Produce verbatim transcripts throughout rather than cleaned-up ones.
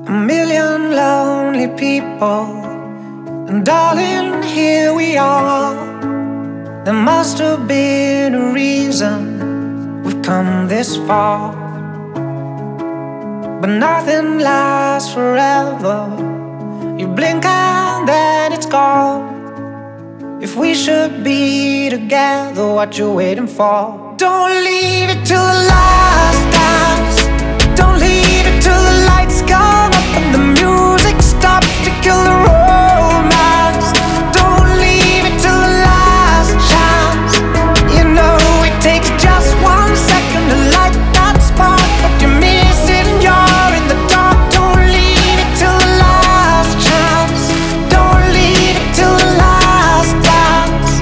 A million lonely people, and darling, here we are. There must have been a reason we've come this far. But nothing lasts forever. You blink and then it's gone. If we should be together, what you waiting for? Don't leave it till the last dance. Don't leave it till the lights come up and the music stops to kill the romance. Don't leave it till the last chance. You know it takes just one second to light that spark, but you're missing, you're in the dark. Don't leave it till the last chance. Don't leave it till the last dance.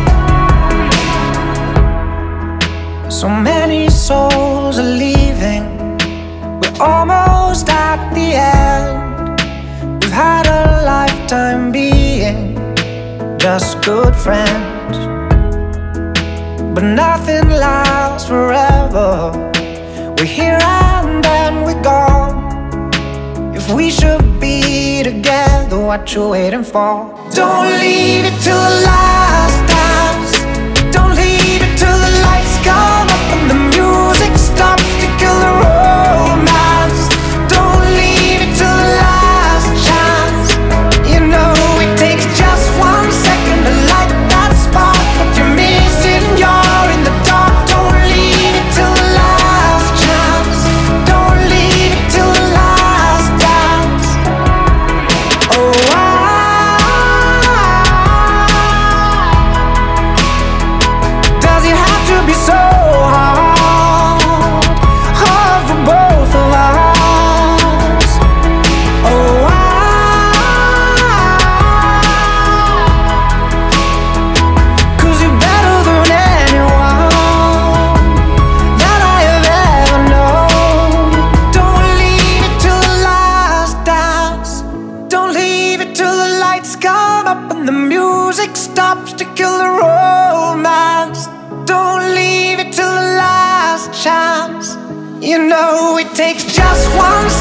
So many souls are leaving. We're almost at the end. We've had a lifetime being just good friends. But nothing lasts forever. We're here and then we're gone. If we should be together, what you waiting for? Don't leave it till the last dance. Don't leave it till the lights come up and the music stops to kill the romance. Don't leave it till the last chance. You know it takes just one second to light that spark, but you're missing, you're in the dark. Don't leave it till the last chance. Don't leave it till the last dance. Oh, does it have to be so hard? Hard for both of us. Oh, cause you're better than anyone that I have ever known. Don't leave it till the last dance. Don't leave it till the lights come up and the music stops to kill the romance. Don't leave it till the last chance. You know it takes just one